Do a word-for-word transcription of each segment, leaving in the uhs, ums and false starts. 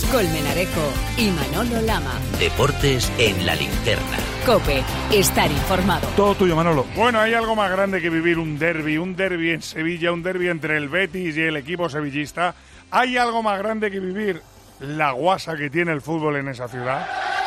Colmenarejo y Manolo Lama. Deportes en la linterna. COPE, estar informado. Todo tuyo, Manolo. Bueno, hay algo más grande que vivir un derbi, un derbi en Sevilla, un derbi entre el Betis y el equipo sevillista. Hay algo más grande que vivir la guasa que tiene el fútbol en esa ciudad.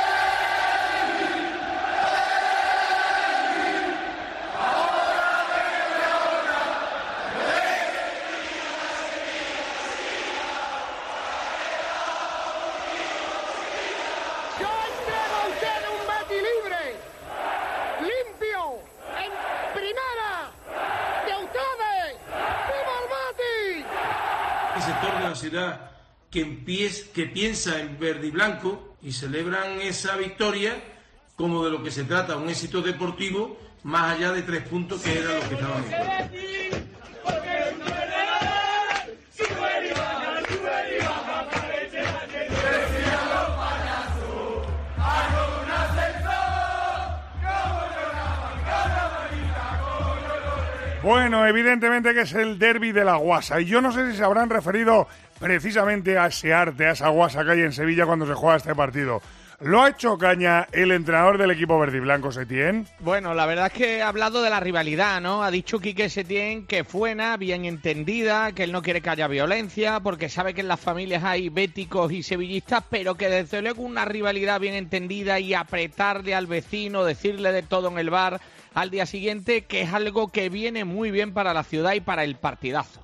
Que, empiece, que piensa en verde y blanco y celebran esa victoria como de lo que se trata, un éxito deportivo más allá de tres puntos que era lo que estaban en juego. Bueno, evidentemente que es el derbi de la guasa. Y yo no sé si se habrán referido precisamente a ese arte, a esa guasa que hay en Sevilla cuando se juega este partido. ¿Lo ha hecho caña el entrenador del equipo verde y blanco, Setién? Bueno, la verdad es que ha hablado de la rivalidad, ¿no? Ha dicho Quique Setién que fue buena, bien entendida, que él no quiere que haya violencia, porque sabe que en las familias hay béticos y sevillistas, pero que desde luego una rivalidad bien entendida y apretarle al vecino, decirle de todo en el bar al día siguiente, que es algo que viene muy bien para la ciudad y para el partidazo.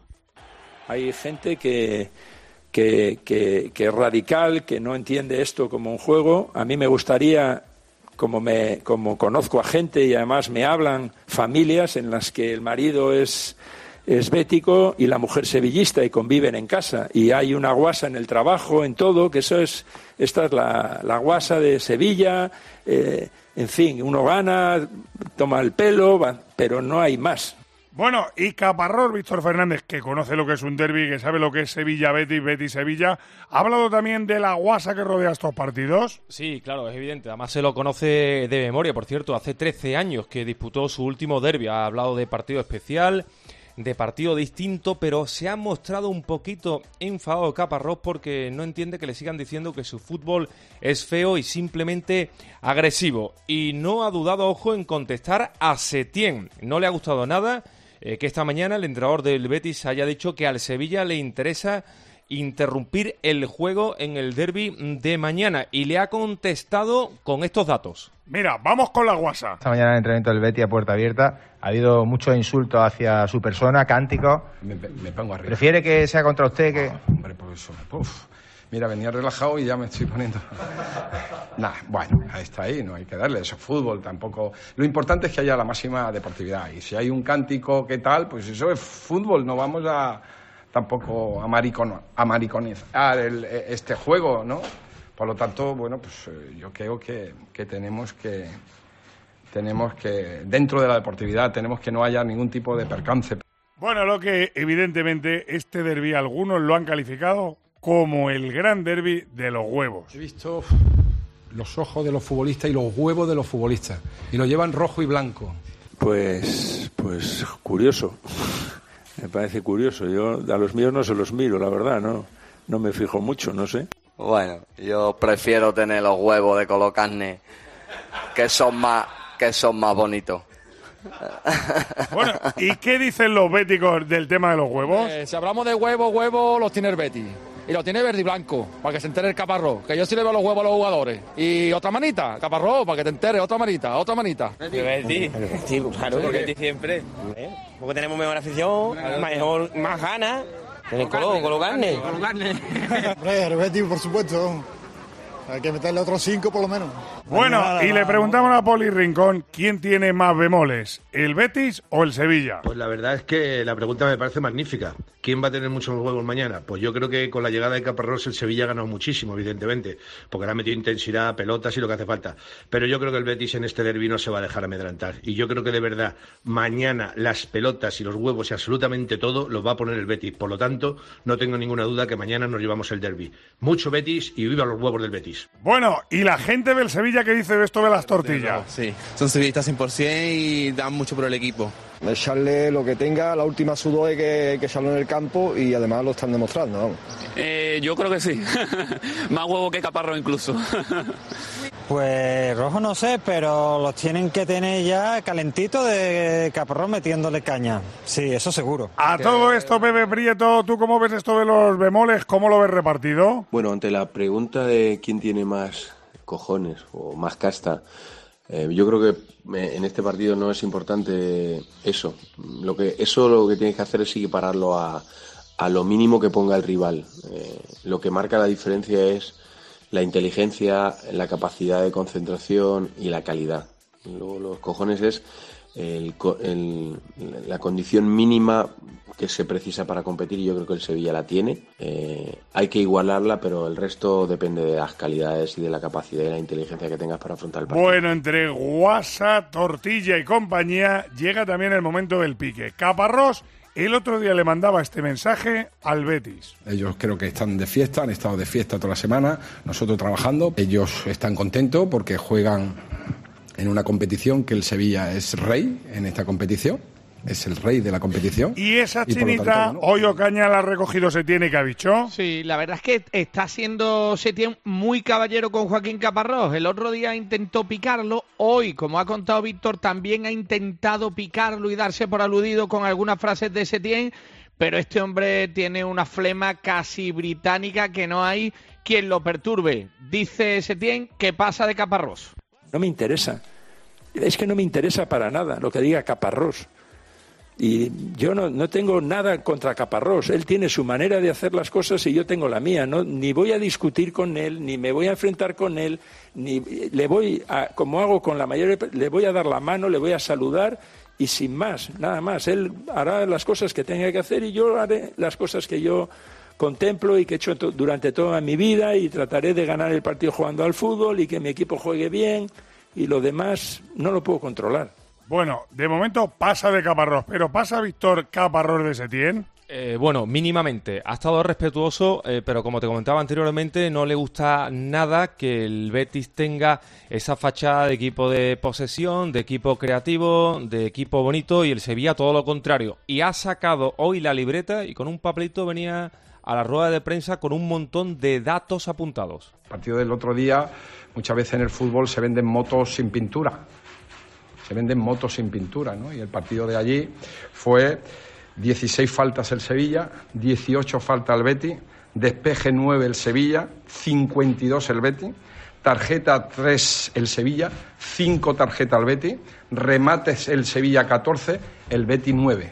Hay gente que, que, que, que es radical, que no entiende esto como un juego. A mí me gustaría, como, me, como conozco a gente y además me hablan familias en las que el marido es, es bético y la mujer sevillista y conviven en casa. Y hay una guasa en el trabajo, en todo, que eso es, esta es la, la guasa de Sevilla. Eh, en fin, uno gana, toma el pelo, va, pero no hay más. Bueno, y Caparrós, Víctor Fernández, que conoce lo que es un derbi, que sabe lo que es Sevilla-Betis, Betis-Sevilla, ¿ha hablado también de la guasa que rodea estos partidos? Sí, claro, es evidente. Además se lo conoce de memoria, por cierto. Hace trece años que disputó su último derbi. Ha hablado de partido especial, de partido distinto, pero se ha mostrado un poquito enfadado Caparrós porque no entiende que le sigan diciendo que su fútbol es feo y simplemente agresivo. Y no ha dudado, ojo, en contestar a Setién. No le ha gustado nada Eh, que esta mañana el entrenador del Betis haya dicho que al Sevilla le interesa interrumpir el juego en el derbi de mañana y le ha contestado con estos datos. Mira, vamos con la guasa. Esta mañana en el entrenamiento del Betis a puerta abierta ha habido muchos insultos hacia su persona, cánticos. Me, me pongo arriba. ¿Prefiere que sea contra usted que...? Oh, hombre, por eso. Uf. Mira, venía relajado y ya me estoy poniendo... Nah, bueno, ahí está ahí, no hay que darle eso, fútbol tampoco... Lo importante es que haya la máxima deportividad, y si hay un cántico que tal, pues eso es fútbol, no vamos a tampoco a, maricon, a mariconizar el, este juego, ¿no? Por lo tanto, bueno, pues yo creo que, que tenemos que... Tenemos que, dentro de la deportividad, tenemos que no haya ningún tipo de percance. Bueno, lo que evidentemente este derbi algunos lo han calificado como el gran derbi de los huevos. He visto los ojos de los futbolistas y los huevos de los futbolistas, y lo llevan rojo y blanco. Pues, pues curioso, me parece curioso. Yo a los míos no se los miro, la verdad, no, no me fijo mucho, no sé. Bueno, yo prefiero tener los huevos de color carne, que son más, que son más bonitos. Bueno, ¿y qué dicen los béticos del tema de los huevos? Eh, si hablamos de huevos, huevos los tiene el Betis. Y los tiene verde y blanco, para que se entere el Caparrós. Que yo sí le veo los huevos a los jugadores. Y otra manita, Caparrós, para que te entere, otra manita, otra manita. ¿De Betis? Sí, claro, porque Betis siempre. ¿Eh? Porque tenemos mejor afición, mejor, más ganas. En el color, color carne. Color carne. Hombre, el Betis, por supuesto. Hay que meterle otros cinco por lo menos. Bueno, nada, y nada, le preguntamos a Poli Rincón, ¿quién tiene más bemoles, el Betis o el Sevilla? Pues la verdad es que la pregunta me parece magnífica. ¿Quién va a tener muchos huevos mañana? Pues yo creo que con la llegada de Caparrós el Sevilla ha ganado muchísimo, evidentemente, porque le ha metido intensidad, pelotas y lo que hace falta. Pero yo creo que el Betis en este derbi no se va a dejar amedrentar. Y yo creo que de verdad, mañana las pelotas y los huevos y absolutamente todo los va a poner el Betis. Por lo tanto, no tengo ninguna duda que mañana nos llevamos el derbi. Mucho Betis y viva los huevos del Betis. Bueno, ¿y la gente del Sevilla qué dice de esto de las tortillas? Sí, son sevillistas cien por ciento y dan mucho por el equipo. Echarle lo que tenga, la última sudor hay que, que echarlo en el campo y además lo están demostrando, vamos. Eh, yo creo que sí. Más huevo que Caparrós incluso. Pues rojo no sé, pero los tienen que tener ya calentitos de Caparrós metiéndole caña. Sí, eso seguro. A todo esto, Pepe Prieto, ¿tú cómo ves esto de los bemoles? ¿Cómo lo ves repartido? Bueno, ante la pregunta de quién tiene más cojones o más casta, eh, yo creo que en este partido no es importante eso. Lo que eso lo que tienes que hacer es equipararlo a, a lo mínimo que ponga el rival. Eh, lo que marca la diferencia es la inteligencia, la capacidad de concentración y la calidad. Luego, los cojones es el, el, la condición mínima que se precisa para competir y yo creo que el Sevilla la tiene. Eh, hay que igualarla, pero el resto depende de las calidades y de la capacidad y la inteligencia que tengas para afrontar el partido. Bueno, entre Guasa, Tortilla y compañía llega también el momento del pique. Caparrós el otro día le mandaba este mensaje al Betis. Ellos creo que están de fiesta, han estado de fiesta toda la semana, nosotros trabajando. Ellos están contentos porque juegan en una competición que el Sevilla es rey en esta competición. Es el rey de la competición. Y esa y chinita, tanto, bueno, hoy Ocaña la ha recogido Setién, ¿qué ha dicho? Sí, la verdad es que está siendo Setién muy caballero con Joaquín Caparrós. El otro día intentó picarlo. Hoy, como ha contado Víctor, también ha intentado picarlo y darse por aludido con algunas frases de Setién. Pero este hombre tiene una flema casi británica que no hay quien lo perturbe. Dice Setién que pasa de Caparrós. No me interesa. Es que no me interesa para nada lo que diga Caparrós. Y yo no, no tengo nada contra Caparrós. Él tiene su manera de hacer las cosas y yo tengo la mía. No, ni voy a discutir con él, ni me voy a enfrentar con él, ni le voy a, como hago con la mayoría, le voy a dar la mano, le voy a saludar y sin más, nada más. Él hará las cosas que tenga que hacer y yo haré las cosas que yo contemplo y que he hecho to- durante toda mi vida y trataré de ganar el partido jugando al fútbol y que mi equipo juegue bien y lo demás no lo puedo controlar. Bueno, de momento pasa de Caparrós, pero ¿pasa Víctor Caparrós de Setién? Eh, bueno, mínimamente. Ha estado respetuoso, eh, pero como te comentaba anteriormente, no le gusta nada que el Betis tenga esa fachada de equipo de posesión, de equipo creativo, de equipo bonito, y el Sevilla todo lo contrario. Y ha sacado hoy la libreta y con un papelito venía a la rueda de prensa con un montón de datos apuntados. El partido del otro día, muchas veces en el fútbol se venden motos sin pintura. Se venden motos sin pintura, ¿no? Y el partido de allí fue dieciséis faltas el Sevilla, dieciocho faltas el Betis, despeje nueve el Sevilla, cincuenta y dos el Betis, tarjeta tres el Sevilla, cinco tarjetas el Betis, remates el Sevilla catorce, el Betis nueve.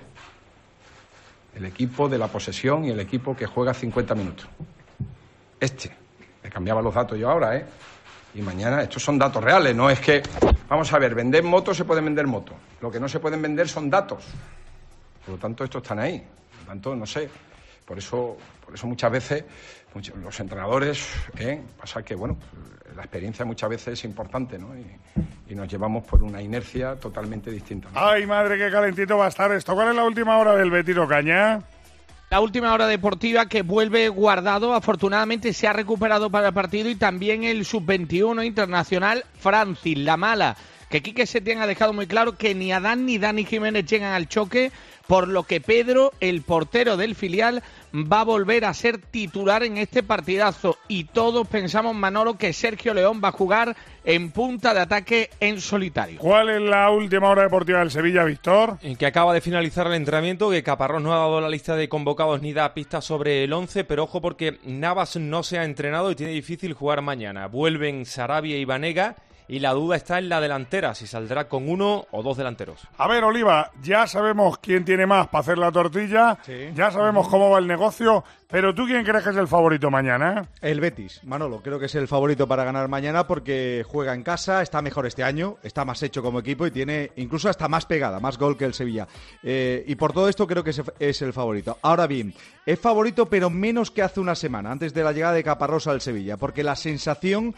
El equipo de la posesión y el equipo que juega cincuenta minutos. Este, me cambiaba los datos yo ahora, ¿eh? Y mañana, estos son datos reales, no es que... Vamos a ver, vender motos se pueden vender motos. Lo que no se pueden vender son datos. Por lo tanto, estos están ahí. Por lo tanto, no sé. Por eso, por eso muchas veces muchos, los entrenadores, ¿eh? Pasa que, bueno, la experiencia muchas veces es importante, ¿no? Y, y nos llevamos por una inercia totalmente distinta, ¿no? Ay, madre, qué calentito va a estar esto. ¿Cuál es la última hora del Betis, Ocaña? La última hora deportiva que vuelve Guardado, afortunadamente se ha recuperado para el partido, y también el sub veintiuno internacional Francis, la mala, que Quique Setién ha dejado muy claro que ni Adán ni Dani Jiménez llegan al choque, por lo que Pedro, el portero del filial, va a volver a ser titular en este partidazo. Y todos pensamos, Manolo, que Sergio León va a jugar en punta de ataque en solitario. ¿Cuál es la última hora deportiva del Sevilla, Víctor? En que acaba de finalizar el entrenamiento, que Caparrós no ha dado la lista de convocados ni da pistas sobre el once, pero ojo porque Navas no se ha entrenado y tiene difícil jugar mañana. Vuelven Sarabia y Banega. Y la duda está en la delantera, si saldrá con uno o dos delanteros. A ver, Oliva, ya sabemos quién tiene más para hacer la tortilla, sí. Ya sabemos cómo va el negocio, pero ¿tú quién crees que es el favorito mañana? El Betis, Manolo, creo que es el favorito para ganar mañana porque juega en casa, está mejor este año, está más hecho como equipo y tiene incluso hasta más pegada, más gol que el Sevilla. Eh, y por todo esto creo que es el favorito. Ahora bien, es favorito pero menos que hace una semana, antes de la llegada de Caparrós al Sevilla, porque la sensación...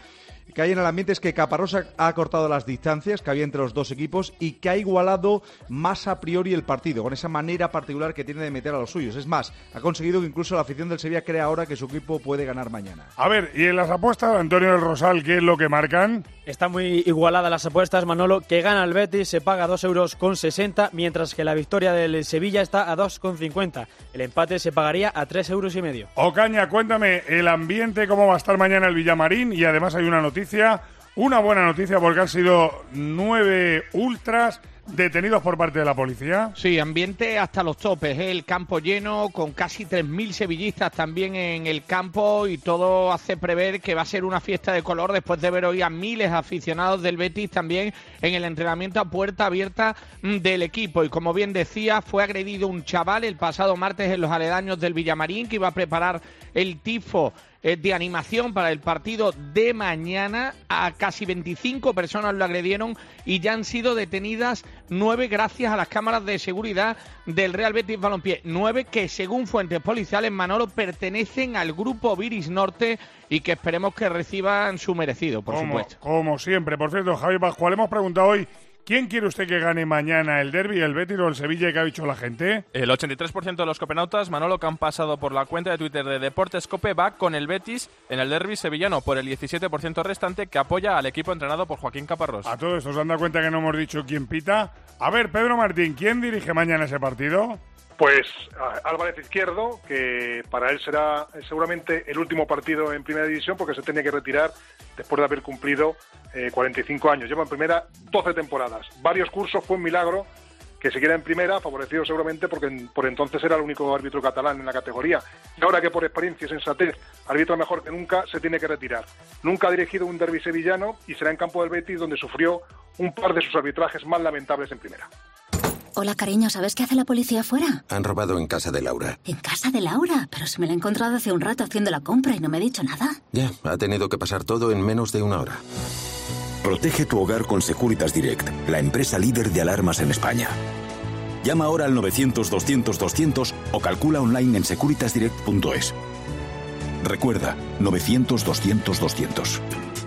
que hay en el ambiente es que Caparrós ha acortado las distancias que había entre los dos equipos y que ha igualado más a priori el partido, con esa manera particular que tiene de meter a los suyos. Es más, ha conseguido que incluso la afición del Sevilla crea ahora que su equipo puede ganar mañana. A ver, y en las apuestas, Antonio del Rosal, ¿qué es lo que marcan? Están muy igualadas las apuestas, Manolo. Que gana el Betis se paga dos euros con sesenta, mientras que la victoria del Sevilla está a dos con cincuenta. El empate se pagaría a tres euros y medio. Ocaña, cuéntame el ambiente, cómo va a estar mañana el Villamarín, y además hay una noticia, una buena noticia, porque han sido nueve ultras detenidos por parte de la policía. Sí, ambiente hasta los topes, ¿eh? El campo lleno, con casi tres mil sevillistas también en el campo, y todo hace prever que va a ser una fiesta de color después de ver hoy a miles de aficionados del Betis también en el entrenamiento a puerta abierta del equipo. Y como bien decía, fue agredido un chaval el pasado martes en los aledaños del Villamarín, que iba a preparar el tifo de animación para el partido de mañana. A casi veinticinco personas lo agredieron y ya han sido detenidas nueve gracias a las cámaras de seguridad del Real Betis Balompié. Nueve que, según fuentes policiales, Manolo, pertenecen al grupo Viris Norte y que esperemos que reciban su merecido, por como, supuesto. Como siempre. Por cierto, Javi Pascual, hemos preguntado hoy: ¿quién quiere usted que gane mañana el derbi, el Betis o el Sevilla? ¿Qué ha dicho la gente? El ochenta y tres por ciento de los copenautas, Manolo, que han pasado por la cuenta de Twitter de Deportes Cope, va con el Betis en el derbi sevillano, por el diecisiete por ciento restante que apoya al equipo entrenado por Joaquín Caparrós. A todo esto, ¿se han dado cuenta que no hemos dicho quién pita? A ver, Pedro Martín, ¿quién dirige mañana ese partido? Pues Álvarez Izquierdo, que para él será seguramente el último partido en Primera División, porque se tenía que retirar después de haber cumplido eh, cuarenta y cinco años. Lleva en Primera doce temporadas, varios cursos, fue un milagro que siguiera en Primera, favorecido seguramente porque por entonces era el único árbitro catalán en la categoría. Y ahora que por experiencia y sensatez arbitra mejor que nunca, se tiene que retirar. Nunca ha dirigido un derbi sevillano y será en campo del Betis, donde sufrió un par de sus arbitrajes más lamentables en Primera. Hola, cariño, ¿sabes qué hace la policía afuera? Han robado en casa de Laura. ¿En casa de Laura? Pero se me la he encontrado hace un rato haciendo la compra y no me ha dicho nada. Ya, ha tenido que pasar todo en menos de una hora. Protege tu hogar con Securitas Direct, la empresa líder de alarmas en España. Llama ahora al novecientos doscientos doscientos o calcula online en securitas direct punto es. Recuerda, novecientos doscientos doscientos.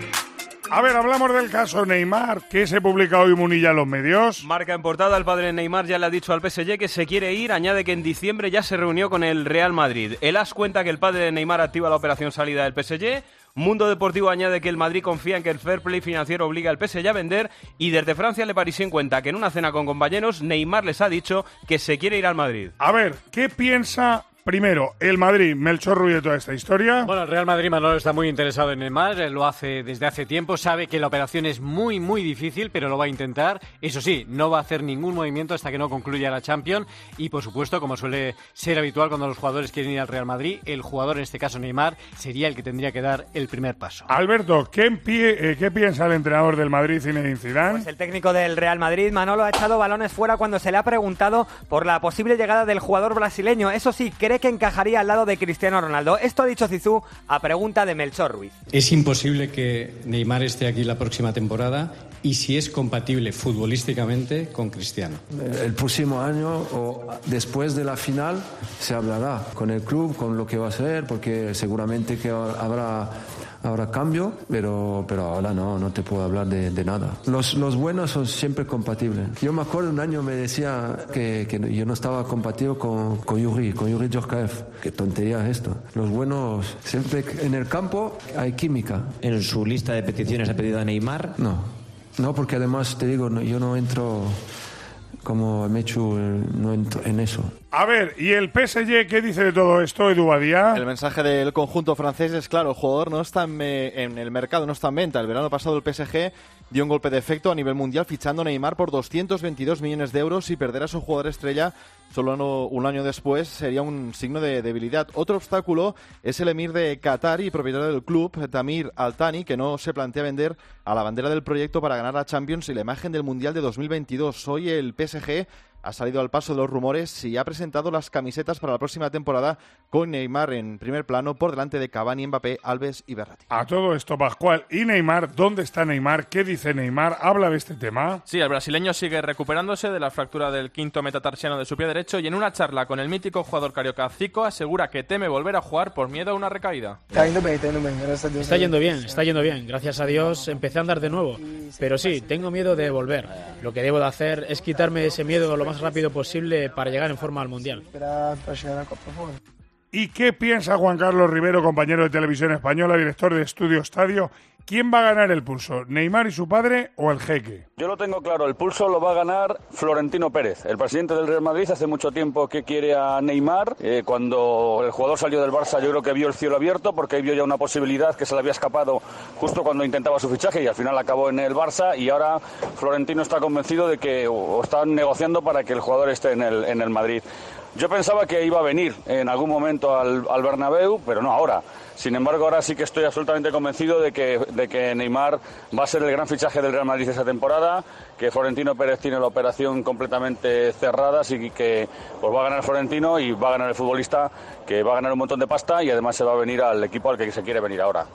A ver, hablamos del caso Neymar, que se publica hoy Munilla en los medios. Marca en portada, el padre de Neymar ya le ha dicho al P S G que se quiere ir. Añade que en diciembre ya se reunió con el Real Madrid. El As cuenta que el padre de Neymar activa la operación salida del P S G. Mundo Deportivo añade que el Madrid confía en que el fair play financiero obliga al P S G a vender. Y desde Francia, Le Parisien cuenta que en una cena con compañeros, Neymar les ha dicho que se quiere ir al Madrid. A ver, ¿qué piensa primero el Madrid, Melchor Ruiz, de toda esta historia? Bueno, el Real Madrid, Manolo, está muy interesado en Neymar, lo hace desde hace tiempo, sabe que la operación es muy, muy difícil, pero lo va a intentar. Eso sí, no va a hacer ningún movimiento hasta que no concluya la Champions y, por supuesto, como suele ser habitual cuando los jugadores quieren ir al Real Madrid, el jugador, en este caso Neymar, sería el que tendría que dar el primer paso. Alberto, ¿qué, pie, eh, ¿qué piensa el entrenador del Madrid, Zinedine Zidane? Pues el técnico del Real Madrid, Manolo, ha echado balones fuera cuando se le ha preguntado por la posible llegada del jugador brasileño. Eso sí, cree que encajaría al lado de Cristiano Ronaldo. Esto ha dicho Zizou a pregunta de Melchor Ruiz. Es imposible que Neymar esté aquí la próxima temporada y si es compatible futbolísticamente con Cristiano. El próximo año o después de la final se hablará con el club, con lo que va a hacer, porque seguramente que habrá Habrá cambio, pero, pero ahora no, no te puedo hablar de, de nada. Los, los buenos son siempre compatibles. Yo me acuerdo un año me decía que, que yo no estaba compatible con, con Yuri, con Yuri Djorkaeff. Qué tontería es esto. Los buenos, siempre en el campo hay química. ¿En su lista de peticiones ha pedido a Neymar? No, no, porque además te digo, no, yo no entro como Mechu, no entro en eso. A ver, ¿y el P S G qué dice de todo esto, Edu Badía? El mensaje del conjunto francés es claro, el jugador no está en, en el mercado, no está en venta. El verano pasado el P S G dio un golpe de efecto a nivel mundial fichando a Neymar por doscientos veintidós millones de euros y perder a su jugador estrella solo un año después sería un signo de debilidad. Otro obstáculo es el emir de Qatar y propietario del club, Tamir Al-Thani, que no se plantea vender a la bandera del proyecto para ganar la Champions y la imagen del Mundial de dos mil veintidós. Hoy el P S G ha salido al paso de los rumores y ha presentado las camisetas para la próxima temporada con Neymar en primer plano por delante de Cavani, Mbappé, Alves y Verratti. A todo esto, Pascual, ¿y Neymar? ¿Dónde está Neymar? ¿Qué dice Neymar? ¿Habla de este tema? Sí, el brasileño sigue recuperándose de la fractura del quinto metatarsiano de su pie derecho y en una charla con el mítico jugador carioca Zico asegura que teme volver a jugar por miedo a una recaída. Está yendo bien, está yendo bien, gracias a Dios. Está yendo bien, está yendo bien, gracias a Dios empecé a andar de nuevo, pero sí, tengo miedo de volver. Lo que debo de hacer es quitarme ese miedo lo más rápido posible para llegar en forma al Mundial. ¿Y qué piensa Juan Carlos Rivero, compañero de Televisión Española, director de Estudio Estadio? ¿Quién va a ganar el pulso, Neymar y su padre o el Jeque? Yo lo tengo claro, el pulso lo va a ganar Florentino Pérez, el presidente del Real Madrid. Hace mucho tiempo que quiere a Neymar. Eh, cuando el jugador salió del Barça yo creo que vio el cielo abierto porque vio ya una posibilidad que se le había escapado justo cuando intentaba su fichaje y al final acabó en el Barça y ahora Florentino está convencido de que o están negociando para que el jugador esté en el, en el Madrid. Yo pensaba que iba a venir en algún momento al, al Bernabéu, pero no ahora. Sin embargo, ahora sí que estoy absolutamente convencido de que, de que Neymar va a ser el gran fichaje del Real Madrid esta temporada, que Florentino Pérez tiene la operación completamente cerrada, así que pues va a ganar Florentino y va a ganar el futbolista, que va a ganar un montón de pasta y además se va a venir al equipo al que se quiere venir ahora.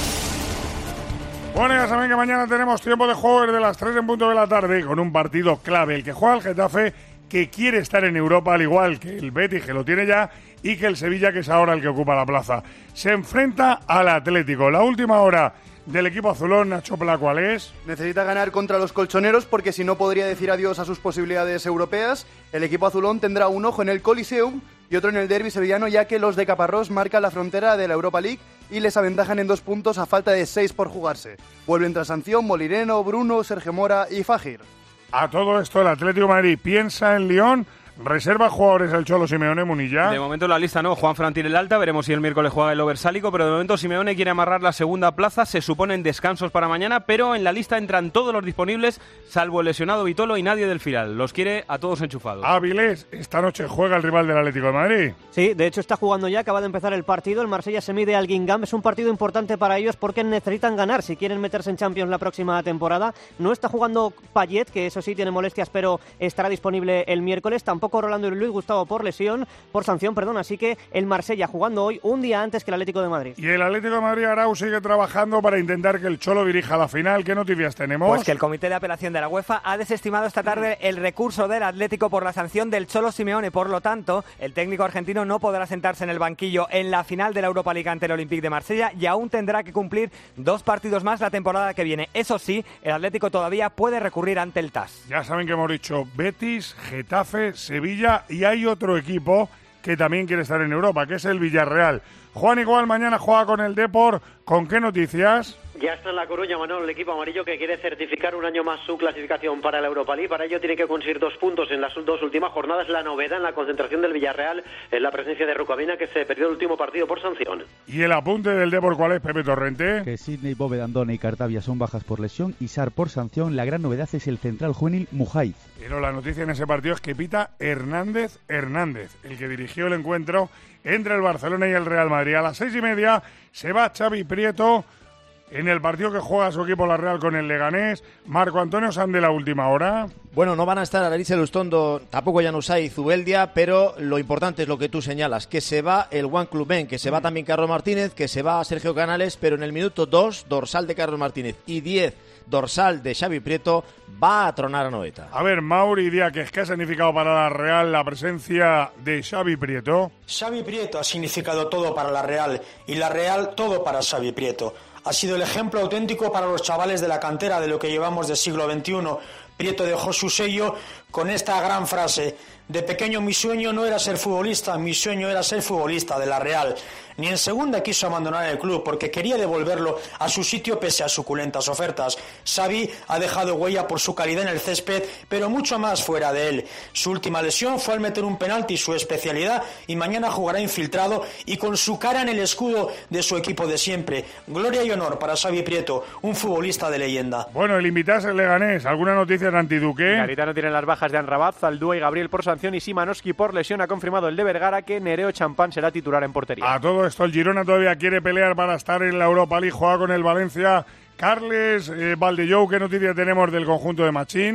Bueno, ya saben que mañana tenemos tiempo de juego desde las tres en punto de la tarde con un partido clave, el que juega el Getafe, que quiere estar en Europa, al igual que el Betis, que lo tiene ya, y que el Sevilla, que es ahora el que ocupa la plaza. Se enfrenta al Atlético. La última hora del equipo azulón, Nacho Pla, ¿cuál es? Necesita ganar contra los colchoneros porque si no podría decir adiós a sus posibilidades europeas. El equipo azulón tendrá un ojo en el Coliseum y otro en el derbi sevillano, ya que los de Caparrós marcan la frontera de la Europa League y les aventajan en dos puntos a falta de seis por jugarse. Vuelven tras sanción Molinero, Bruno, Sergio Mora y Fagir. A todo esto, el Atlético de Madrid piensa en Lyon, reserva jugadores el Cholo Simeone, Munilla. De momento la lista no, Juan Fran tiene el alta, veremos si el miércoles juega el Oversálico, pero de momento Simeone quiere amarrar la segunda plaza, se suponen descansos para mañana, pero en la lista entran todos los disponibles, salvo el lesionado Vitolo y nadie del Firal, los quiere a todos enchufados. Avilés, esta noche juega el rival del Atlético de Madrid. Sí, de hecho está jugando ya, acaba de empezar el partido, el Marsella se mide al Guingamp, es un partido importante para ellos porque necesitan ganar si quieren meterse en Champions la próxima temporada. No está jugando Payet, que eso sí tiene molestias, pero estará disponible el miércoles, tampoco Rolando y Luis Gustavo por lesión, por sanción, perdón, así que el Marsella jugando hoy un día antes que el Atlético de Madrid. Y el Atlético de Madrid, Arau, sigue trabajando para intentar que el Cholo dirija la final. ¿Qué noticias tenemos? Pues que el Comité de Apelación de la UEFA ha desestimado esta tarde el recurso del Atlético por la sanción del Cholo Simeone, por lo tanto, el técnico argentino no podrá sentarse en el banquillo en la final de la Europa League ante el Olympique de Marsella y aún tendrá que cumplir dos partidos más la temporada que viene. Eso sí, el Atlético todavía puede recurrir ante el T A S. Ya saben que hemos dicho Betis, Getafe, Sevilla y hay otro equipo que también quiere estar en Europa, que es el Villarreal. Juan igual mañana juega con el Depor. ¿Con qué noticias? Ya está en La Coruña, Manuel, el equipo amarillo que quiere certificar un año más su clasificación para la Europa League. Para ello tiene que conseguir dos puntos en las dos últimas jornadas. La novedad en la concentración del Villarreal es la presencia de Rucabina, que se perdió el último partido por sanción. ¿Y el apunte del Depor cuál es, Pepe Torrente? Que Sidney, Bóveda, Andone y Cartavia son bajas por lesión y Sar por sanción. La gran novedad es el central juvenil Mujaiz. Pero la noticia en ese partido es que pita Hernández Hernández, el que dirigió el encuentro entre el Barcelona y el Real Madrid. A las seis y media se va Xavi Prieto en el partido que juega su equipo la Real con el Leganés. Marco Antonio Sande, la última hora. Bueno, no van a estar Arantxa Lustondo, tampoco Januzaj y Zubeldia, pero lo importante es lo que tú señalas, que se va el One Club Ben, que se va también Carlos Martínez, que se va Sergio Canales, pero en el minuto dos, dorsal de Carlos Martínez y diez, dorsal de Xavi Prieto, va a tronar a Noeta. A ver, Mauri Díaz, ¿qué ha significado para la Real la presencia de Xavi Prieto? Xavi Prieto ha significado todo para la Real y la Real todo para Xavi Prieto. Ha sido el ejemplo auténtico para los chavales de la cantera de lo que llevamos del siglo veintiuno. Prieto dejó su sello con esta gran frase: de pequeño mi sueño no era ser futbolista, mi sueño era ser futbolista de la Real. Ni en segunda quiso abandonar el club porque quería devolverlo a su sitio pese a suculentas ofertas. Xavi ha dejado huella por su calidad en el césped, pero mucho más fuera de él. Su última lesión fue al meter un penalti, su especialidad, y mañana jugará infiltrado y con su cara en el escudo de su equipo de siempre. Gloria y honor para Xavi Prieto, un futbolista de leyenda. Bueno, el invitado es el Leganés. ¿Alguna noticia de Antiduque? Garitano tiene las bajas de Anrabat, Zaldúa y Gabriel por sanción y Simanowski por lesión. Ha confirmado el de Vergara que Nereo Champán será titular en portería. A todo esto el Girona todavía quiere pelear para estar en la Europa League, juega con el Valencia. Carles eh, Valdellou, ¿qué noticia tenemos del conjunto de Machín?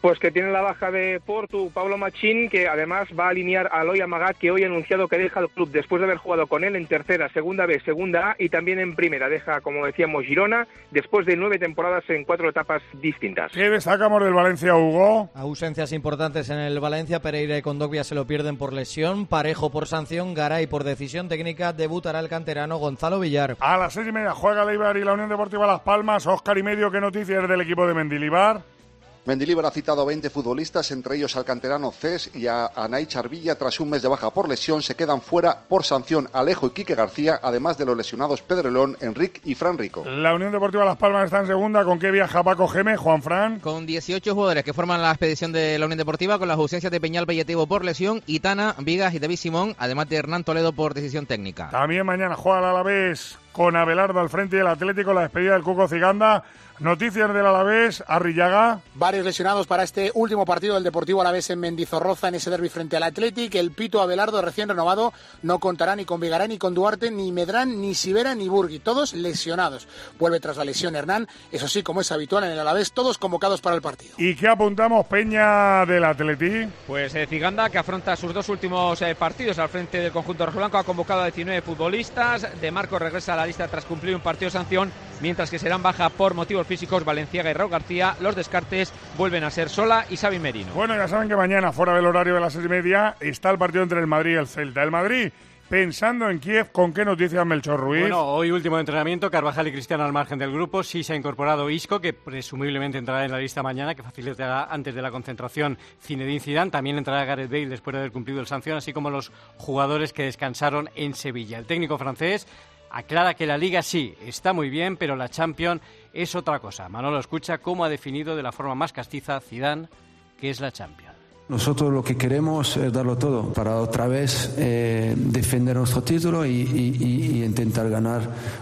Pues que tiene la baja de Portu, Pablo Machín, que además va a alinear a Eloi Amagat, que hoy ha anunciado que deja el club después de haber jugado con él en tercera, segunda B, segunda A y también en primera. Deja, como decíamos, Girona, después de nueve temporadas en cuatro etapas distintas. ¿Qué destacamos del Valencia, Hugo? Ausencias importantes en el Valencia. Pereira y Kondogbia se lo pierden por lesión. Parejo por sanción. Garay por decisión técnica. Debutará el canterano Gonzalo Villar. A las seis y media juega el Eibar y la Unión Deportiva Las Palmas. Óscar y medio, ¿qué noticias del equipo de Mendilibar? Mendilibar ha citado a veinte futbolistas, entre ellos al canterano Cés y a Anaí Charvilla. Tras un mes de baja por lesión, se quedan fuera por sanción Alejo y Quique García, además de los lesionados Pedrelón, Enric y Fran Rico. La Unión Deportiva Las Palmas está en segunda. ¿Con qué viaja Paco Gémez, Juan Fran? Con dieciocho jugadores que forman la expedición de la Unión Deportiva, con las ausencias de Peñalba y Etivo por lesión, Itana, Vigas y David Simón, además de Hernán Toledo por decisión técnica. También mañana juega el Alavés con Abelardo al frente y el Atlético, la despedida del Cuco Ciganda. Noticias del Alavés, Arrillaga. Varios lesionados para este último partido del Deportivo Alavés en Mendizorroza, en ese derbi frente al Athletic. El Pito Abelardo, recién renovado, no contará ni con Vigará, ni con Duarte, ni Medrán, ni Sivera, ni Burgui. Todos lesionados. Vuelve tras la lesión Hernán, eso sí, como es habitual en el Alavés, todos convocados para el partido. ¿Y qué apuntamos, Peña, del Athletic? Pues eh, Ciganda, que afronta sus dos últimos eh, partidos al frente del conjunto rojiblanco, ha convocado a diecinueve futbolistas. De Marco regresa a la lista tras cumplir un partido sanción, mientras que serán baja por motivos físicos Valenciaga y Raúl García. Los descartes vuelven a ser Sola y Xavi Merino. Bueno, ya saben que mañana, fuera del horario de las seis y media, está el partido entre el Madrid y el Celta. El Madrid, pensando en Kiev, ¿con qué noticias, Melchor Ruiz? Bueno, hoy último entrenamiento, Carvajal y Cristiano al margen del grupo. Sí se ha incorporado Isco, que presumiblemente entrará en la lista mañana, que facilitará antes de la concentración Zinedine Zidane. También entrará Gareth Bale después de haber cumplido el sanción, así como los jugadores que descansaron en Sevilla. El técnico francés aclara que la Liga sí, está muy bien, pero la Champions es otra cosa. Manolo escucha cómo ha definido de la forma más castiza Zidane qué es la Champions. Nosotros lo que queremos es darlo todo para otra vez eh, defender nuestro título y, y, y, y intentar ganar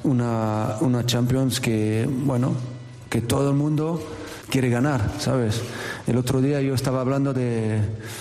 una, una Champions que, bueno, que todo el mundo quiere ganar, ¿sabes? El otro día yo estaba hablando de,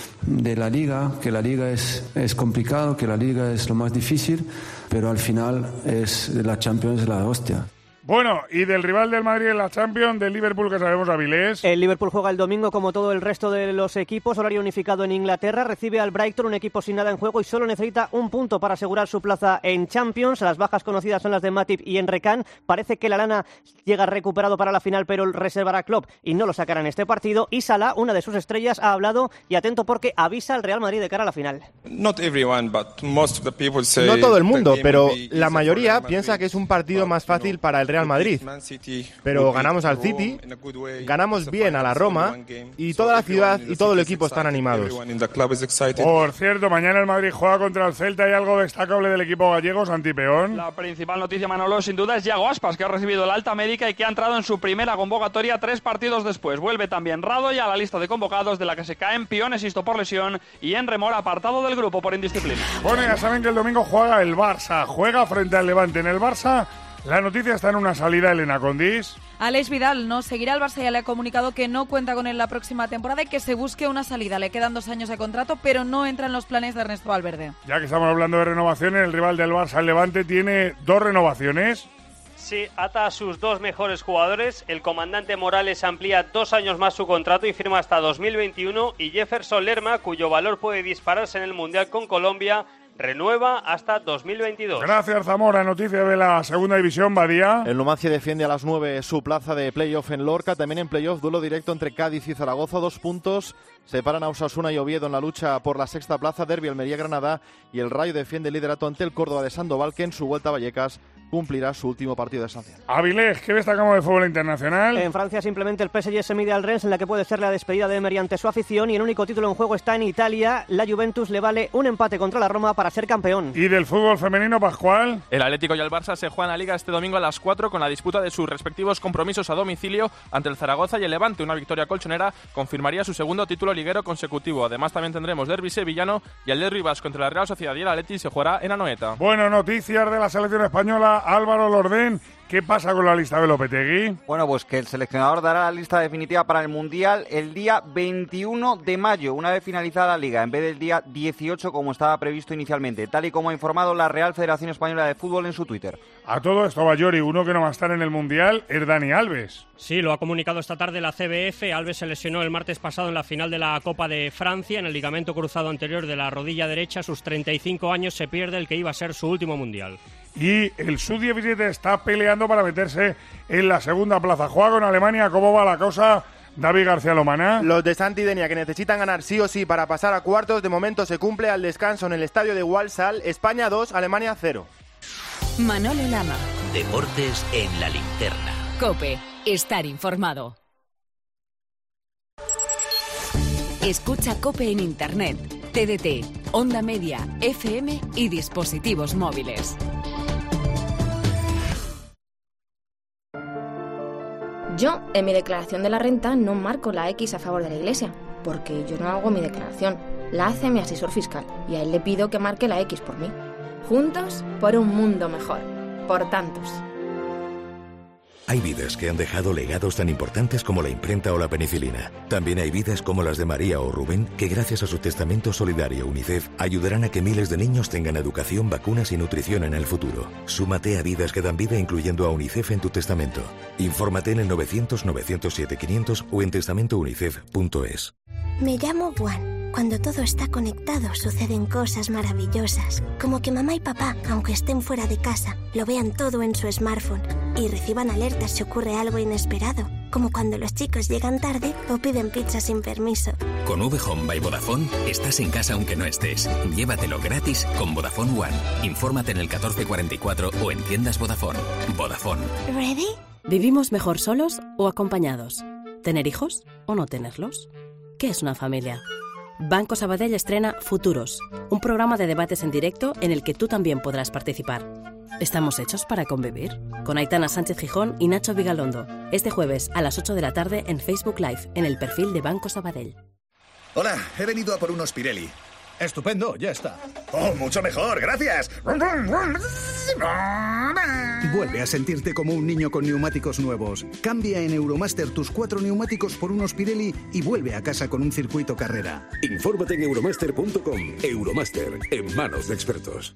de la Liga, que la Liga es, es complicado, que la Liga es lo más difícil, pero al final es la Champions es la hostia. Bueno, y del rival del Madrid en la Champions, del Liverpool, que sabemos, Avilés. El Liverpool juega el domingo como todo el resto de los equipos, horario unificado en Inglaterra, recibe al Brighton, un equipo sin nada en juego y solo necesita un punto para asegurar su plaza en Champions. Las bajas conocidas son las de Matip y Emre Can. Parece que Lallana llega recuperado para la final, pero reservará a Klopp y no lo sacará en este partido. Y Salah, una de sus estrellas, ha hablado y atento porque avisa al Real Madrid de cara a la final. No todo el mundo, pero la mayoría piensa que es un partido más fácil para el Real Madrid, pero ganamos al City, ganamos bien a la Roma y toda la ciudad y todo el equipo están animados. Por cierto, mañana el Madrid juega contra el Celta. ¿Hay algo destacable del equipo gallego, Santi Peón? La principal noticia, Manolo, sin duda es Iago Aspas, que ha recibido la alta médica y que ha entrado en su primera convocatoria tres partidos después. Vuelve también Radoy a la lista de convocados, de la que se caen Pione Sisto por lesión y Enre Mora apartado del grupo por indisciplina. Bueno, ya saben que el domingo juega el Barça, juega frente al Levante. En el Barça, la noticia está en una salida, Elena Condis. Aleix Vidal no seguirá al Barça, ya le ha comunicado que no cuenta con él la próxima temporada y que se busque una salida. Le quedan dos años de contrato, pero no entra en los planes de Ernesto Valverde. Ya que estamos hablando de renovaciones, el rival del Barça, el Levante, tiene dos renovaciones. Sí, ata a sus dos mejores jugadores. El comandante Morales amplía dos años más su contrato y firma hasta dos mil veintiuno. Y Jefferson Lerma, cuyo valor puede dispararse en el Mundial con Colombia, renueva hasta dos mil veintidós. Gracias, Zamora. Noticia de la segunda división, Badía. El Numancia defiende a las nueve su plaza de playoff en Lorca. También en playoff, duelo directo entre Cádiz y Zaragoza. Dos puntos separan a Osasuna y Oviedo en la lucha por la sexta plaza. Derbi Almería-Granada. Y el Rayo defiende el liderato ante el Córdoba de Sandoval, que en su vuelta a Vallecas cumplirá su último partido de sanción. Avilés, ¿qué destacamos de fútbol internacional? En Francia simplemente el P S G se mide al Rennes, en la que puede ser la despedida de Emery ante su afición, y el único título en juego está en Italia. La Juventus le vale un empate contra la Roma para ser campeón. ¿Y del fútbol femenino, Pascual? El Atlético y el Barça se juegan la Liga este domingo a las cuatro con la disputa de sus respectivos compromisos a domicilio ante el Zaragoza y el Levante. Una victoria colchonera confirmaría su segundo título liguero consecutivo. Además también tendremos derbi sevillano y el derbi vasco entre la Real Sociedad y el Atleti se jugará en Anoeta. Bueno, noticias de la selección española. Álvaro Lordén. ¿Qué pasa con la lista de Lopetegui? Bueno, pues que el seleccionador dará la lista definitiva para el Mundial el día veintiuno de mayo, una vez finalizada la Liga, en vez del día dieciocho como estaba previsto inicialmente, tal y como ha informado la Real Federación Española de Fútbol en su Twitter. A todo esto, Bayori, uno que no va a estar en el Mundial es Dani Alves. Sí, lo ha comunicado esta tarde la C B F. Alves se lesionó el martes pasado en la final de la Copa de Francia, en el ligamento cruzado anterior de la rodilla derecha. A sus treinta y cinco años se pierde el que iba a ser su último Mundial. Y el sub diecisiete está peleando para meterse en la segunda plaza. Juega con Alemania. ¿Cómo va la cosa, David García Lomana? Los de Santidenia, que necesitan ganar sí o sí para pasar a cuartos, de momento se cumple al descanso en el estadio de Walsall. España dos, Alemania cero. Manolo Lama. Deportes en la linterna. COPE. Estar informado. Escucha COPE en Internet, T D T, Onda Media, F M y dispositivos móviles. Yo, en mi declaración de la renta, no marco la X a favor de la Iglesia, porque yo no hago mi declaración. La hace mi asesor fiscal, y a él le pido que marque la X por mí. Juntos, por un mundo mejor. Por tantos. Hay vidas que han dejado legados tan importantes como la imprenta o la penicilina. También hay vidas como las de María o Rubén, que gracias a su testamento solidario UNICEF ayudarán a que miles de niños tengan educación, vacunas y nutrición en el futuro. Súmate a Vidas que dan vida incluyendo a UNICEF en tu testamento. Infórmate en el novecientos, novecientos siete, quinientos o en testamento unicef punto es. Me llamo Juan. Cuando todo está conectado suceden cosas maravillosas, como que mamá y papá, aunque estén fuera de casa, lo vean todo en su smartphone y reciban alertas si ocurre algo inesperado, como cuando los chicos llegan tarde o piden pizza sin permiso. Con V-Home by Vodafone estás en casa aunque no estés. Llévatelo gratis con Vodafone One. Infórmate en el catorce cuarenta y cuatro o en tiendas Vodafone. Vodafone. ¿Ready? ¿Vivimos mejor solos o acompañados? ¿Tener hijos o no tenerlos? ¿Qué es una familia? Banco Sabadell estrena Futuros, un programa de debates en directo en el que tú también podrás participar. ¿Estamos hechos para convivir? Con Aitana Sánchez Gijón y Nacho Vigalondo. Este jueves a las ocho de la tarde en Facebook Live, en el perfil de Banco Sabadell. Hola, he venido a por unos Pirelli. Estupendo, ya está. ¡Oh, mucho mejor! ¡Gracias! Vuelve a sentirte como un niño con neumáticos nuevos. Cambia en Euromaster tus cuatro neumáticos por unos Pirelli y vuelve a casa con un circuito carrera. Infórmate en euromaster punto com. Euromaster, en manos de expertos.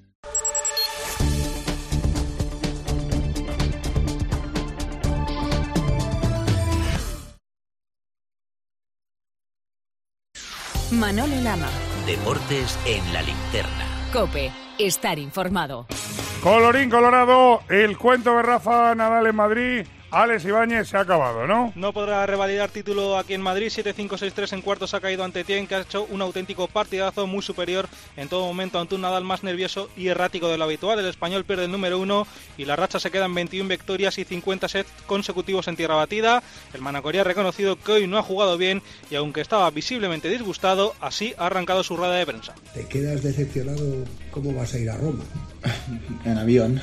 Manolo Lama. Deportes en la linterna. COPE. Estar informado. Colorín colorado, el cuento de Rafa Nadal en Madrid. Alex Ibáñez se ha acabado, ¿no? No podrá revalidar título aquí en Madrid. siete cinco seis tres en cuartos ha caído ante Tien, que ha hecho un auténtico partidazo, muy superior en todo momento ante un Nadal más nervioso y errático de lo habitual. El español pierde el número uno y la racha se queda en veintiuna victorias y cincuenta sets consecutivos en tierra batida. El manacorí ha reconocido que hoy no ha jugado bien y aunque estaba visiblemente disgustado, así ha arrancado su rueda de prensa. ¿Te quedas decepcionado? ¿Cómo vas a ir a Roma? En avión.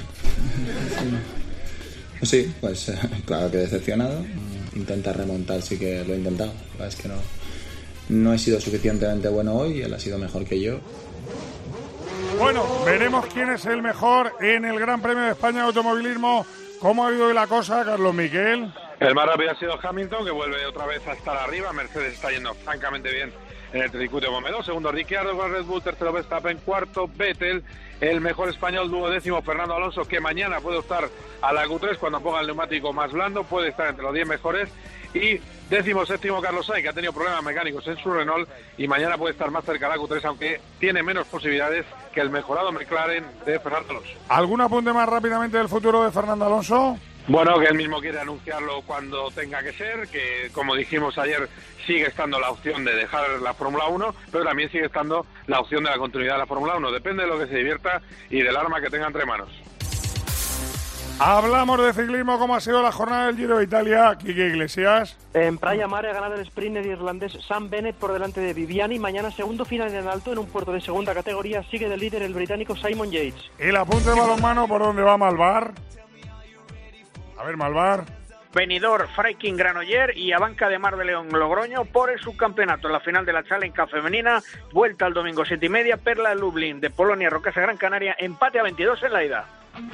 Sí, pues claro que decepcionado. Intentar remontar, sí que lo he intentado. La verdad es que no, no he sido suficientemente bueno hoy y él ha sido mejor que yo. Bueno, veremos quién es el mejor en el Gran Premio de España de Automovilismo. ¿Cómo ha ido la cosa, Carlos Miquel? El más rápido ha sido Hamilton, que vuelve otra vez a estar arriba. Mercedes está yendo francamente bien en el circuito de Montmeló. Segundo, Ricciardo con Red Bull. Tercero, Verstappen. Cuarto, Vettel. El mejor español, duodécimo, Fernando Alonso, que mañana puede optar a la Q tres cuando ponga el neumático más blando. Puede estar entre los diez mejores. Y décimo séptimo, Carlos Sainz, que ha tenido problemas mecánicos en su Renault y mañana puede estar más cerca de la Q tres, aunque tiene menos posibilidades que el mejorado McLaren de Fernando Alonso. ¿Algún apunte más rápidamente del futuro de Fernando Alonso? Bueno, que él mismo quiere anunciarlo cuando tenga que ser, que como dijimos ayer sigue estando la opción de dejar la Fórmula uno, pero también sigue estando la opción de la continuidad de la Fórmula uno. Depende de lo que se divierta y del arma que tenga entre manos. Hablamos de ciclismo, cómo ha sido la jornada del Giro de Italia. Quique Iglesias. En Praia Mare ha ganado el sprinter irlandés Sam Bennett por delante de Viviani. Mañana segundo final en alto en un puerto de segunda categoría. Sigue de líder el británico Simon Yates. El apunte de balonmano, ¿por dónde va Malvar? A ver, Malvar. Benidorm, Freiking, Granoller y Abanca de Mar de León, Logroño por el subcampeonato en la final de la Challenge Cup femenina. Vuelta el domingo siete y media. Perla Lublin de Polonia, Rocasa Gran Canaria. Empate a veintidós en la ida.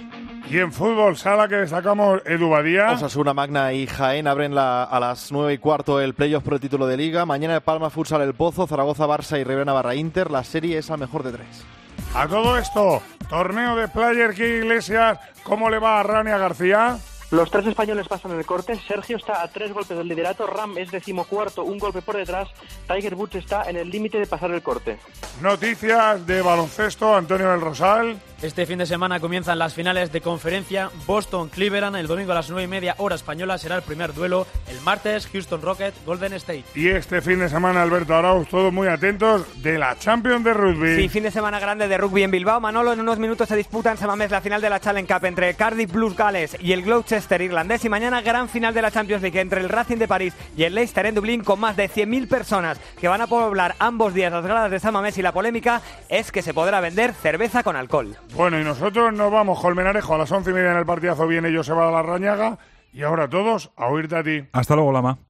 Y en fútbol sala que destacamos, Edu Badía. Osasuna, Magna y Jaén abren la, a las nueve y cuarto el playoff por el título de Liga. Mañana de Palma, Futsal El Pozo, Zaragoza, Barça y Rivera Navarra Inter. La serie es al mejor de tres. A todo esto, torneo de Player King Iglesias, ¿cómo le va a Rania García? Los tres españoles pasan el corte. Sergio está a tres golpes del liderato. Ram es decimocuarto, un golpe por detrás. Tiger Woods está en el límite de pasar el corte. Noticias de baloncesto, Antonio del Rosal. Este fin de semana comienzan las finales de conferencia. Boston-Cleveland, el domingo a las nueve y media hora española será el primer duelo. El martes, Houston Rockets, Golden State. Y este fin de semana, Alberto Arauz, todos muy atentos de la Champions de rugby. Sí, fin de semana grande de rugby en Bilbao. Manolo, en unos minutos se disputa en San Mamés la final de la Challenge Cup entre Cardiff Blues Gales y el Gloucester irlandés. Y mañana gran final de la Champions League entre el Racing de París y el Leicester en Dublín, con más de cien mil personas que van a poblar ambos días las gradas de San Mamés. Y la polémica es que se podrá vender cerveza con alcohol. Bueno, y nosotros nos vamos, Colmenarejo, a las once y media en el partidazo viene Joseba Larrañaga. Y ahora todos a oírte a ti. Hasta luego, Lama.